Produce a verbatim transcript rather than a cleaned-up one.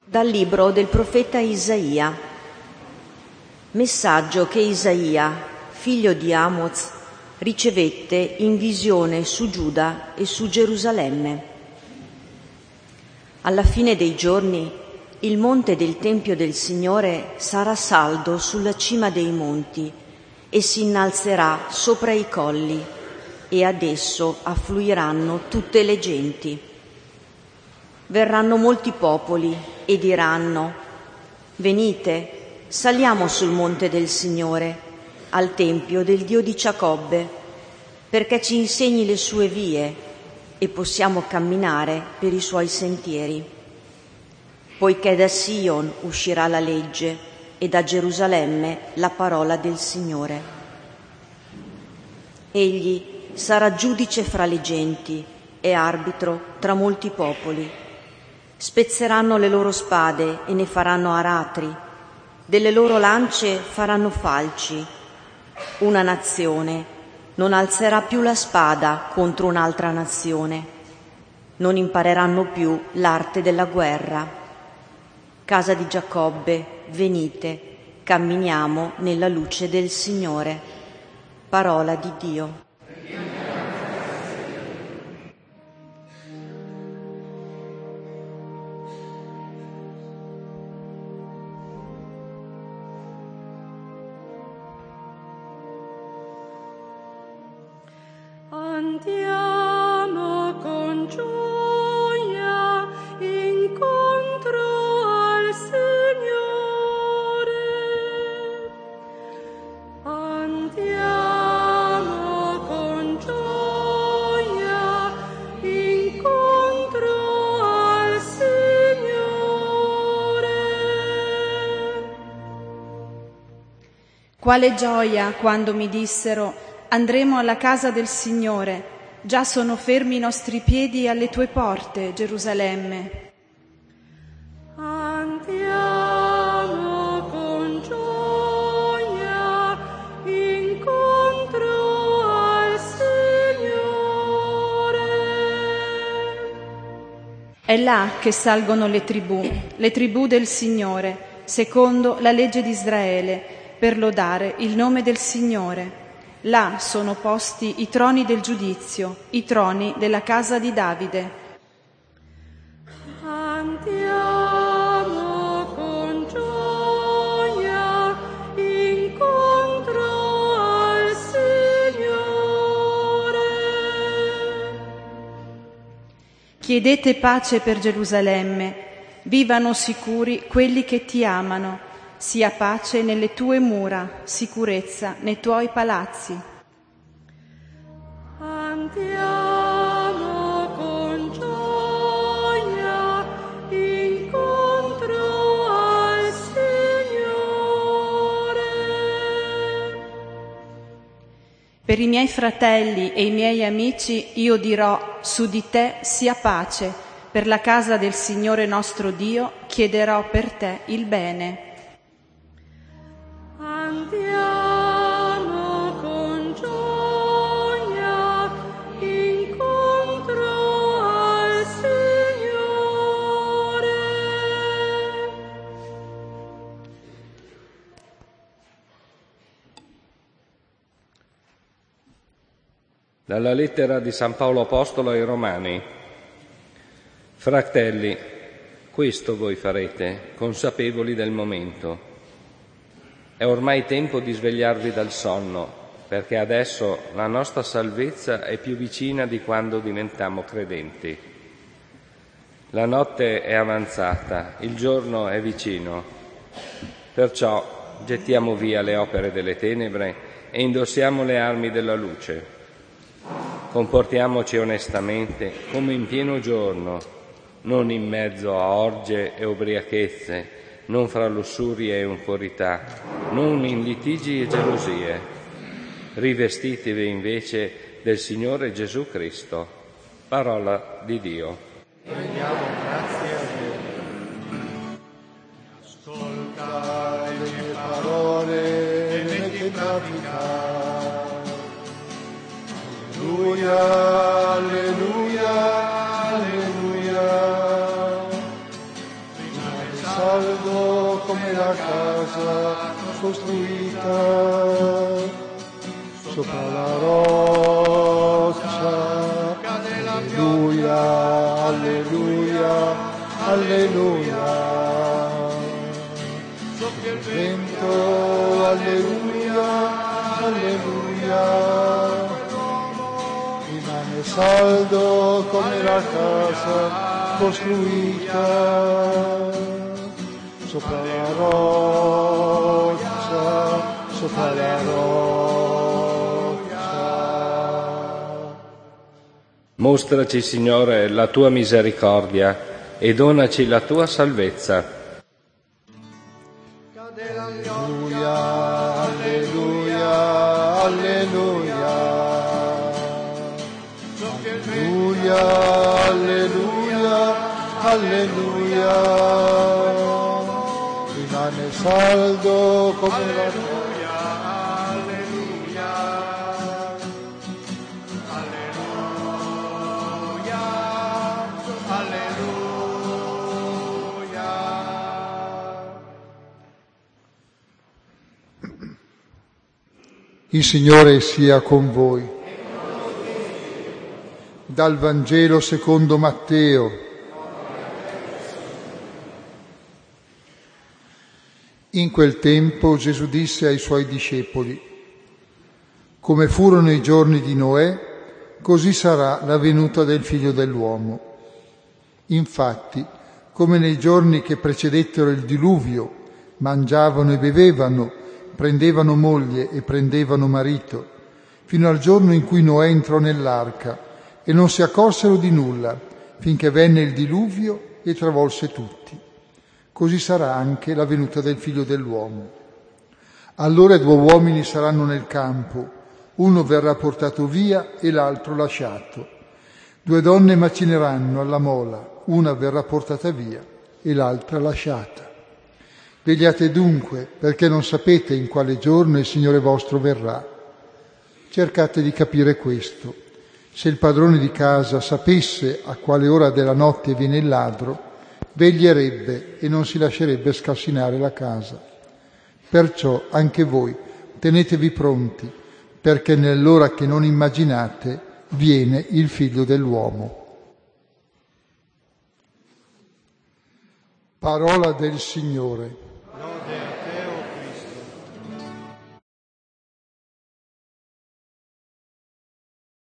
Dal libro del profeta Isaia. Messaggio che Isaia, figlio di Amoz, ricevette in visione su Giuda e su Gerusalemme. Alla fine dei giorni, il monte del Tempio del Signore sarà saldo sulla cima dei monti e si innalzerà sopra i colli, e ad esso affluiranno tutte le genti. Verranno molti popoli e diranno: venite, saliamo sul monte del Signore, al Tempio del Dio di Giacobbe, perché ci insegni le sue vie e possiamo camminare per i suoi sentieri. Poiché da Sion uscirà la legge e da Gerusalemme la parola del Signore. Egli sarà giudice fra le genti e arbitro tra molti popoli. Spezzeranno le loro spade e ne faranno aratri, delle loro lance faranno falci. Una nazione non alzerà più la spada contro un'altra nazione, non impareranno più l'arte della guerra. Casa di Giacobbe, venite, camminiamo nella luce del Signore. Parola di Dio. Andiamo con gioia incontro al Signore. Andiamo con gioia incontro al Signore. Quale gioia quando mi dissero: andremo alla casa del Signore, già sono fermi i nostri piedi alle tue porte, Gerusalemme. Andiamo con gioia incontro al Signore. È là che salgono le tribù, le tribù del Signore, secondo la legge di Israele, per lodare il nome del Signore. Là sono posti i troni del giudizio, i troni della casa di Davide. Andiamo con gioia incontro al Signore. Chiedete pace per Gerusalemme, vivano sicuri quelli che ti amano. Sia pace nelle tue mura, sicurezza nei tuoi palazzi. Andiamo con gioia incontro al Signore. Per i miei fratelli e i miei amici io dirò: su di te sia pace. Per la casa del Signore nostro Dio chiederò per te il bene. Andiamo con gioia incontro al Signore. Dalla lettera di San Paolo Apostolo ai Romani. Fratelli, questo voi farete, consapevoli del momento. È ormai tempo di svegliarvi dal sonno, perché adesso la nostra salvezza è più vicina di quando diventammo credenti. La notte è avanzata, il giorno è vicino. Perciò gettiamo via le opere delle tenebre e indossiamo le armi della luce. Comportiamoci onestamente come in pieno giorno, non in mezzo a orge e ubriachezze, non fra lussurie e impurità, non in litigi e gelosie. Rivestitevi invece del Signore Gesù Cristo. Parola di Dio. Rendiamo grazie a Dio. Ascolta le mie parole e metti pratica. Alleluia, alleluia, alleluia. Prima del alleluia, alleluia, alleluia. Soffia il vento, alleluia, alleluia. Rimane saldo come la casa costruita sopra la roccia, sopra la roccia. Mostraci, Signore, la tua misericordia e donaci la tua salvezza. Alleluia, alleluia, alleluia. Alleluia, alleluia, alleluia. Rimane saldo come la gioia. Alleluia, alleluia, alleluia. Il Signore sia con voi. Dal Vangelo secondo Matteo. In quel tempo Gesù disse ai suoi discepoli: come furono i giorni di Noè, così sarà la venuta del Figlio dell'uomo. Infatti, come nei giorni che precedettero il diluvio, mangiavano e bevevano, prendevano moglie e prendevano marito, fino al giorno in cui Noè entrò nell'arca, e non si accorsero di nulla, finché venne il diluvio e travolse tutti. Così sarà anche la venuta del Figlio dell'uomo. Allora due uomini saranno nel campo, uno verrà portato via e l'altro lasciato. Due donne macineranno alla mola, una verrà portata via e l'altra lasciata. Vegliate dunque, perché non sapete in quale giorno il Signore vostro verrà. Cercate di capire questo. Se il padrone di casa sapesse a quale ora della notte viene il ladro, veglierebbe e non si lascerebbe scassinare la casa. Perciò anche voi tenetevi pronti, perché nell'ora che non immaginate viene il Figlio dell'uomo. Parola del Signore. Lode